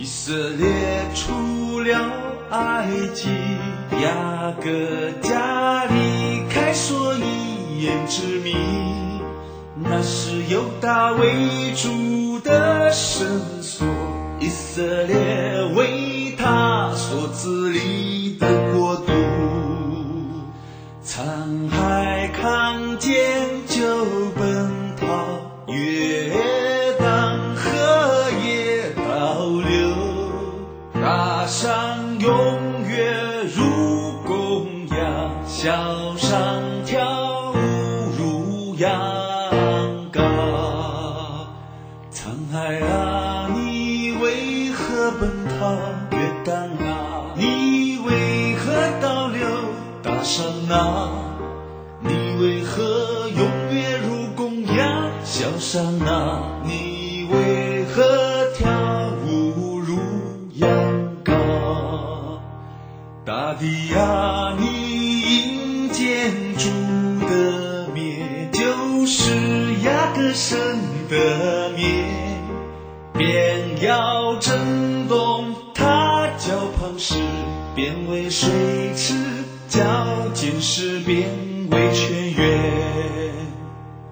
以色列出了埃及，雅各家离开所以言之谜。那是由大为主的圣所，以色列为他所治理的国度。沧海康健就奔跑，约旦河也倒流，大山踊跃如公羊，小山跳舞如羊羔。沧海啊，你为何奔跑？约旦啊，你为何倒流？大山啊，你为何踊跃如公羊？小山啊，你为何跳舞如羊羔？大地啊，你因见主的灭，就是雅各生的灭，便要震动他脚旁石，变为水池，脚尖石变为泉源。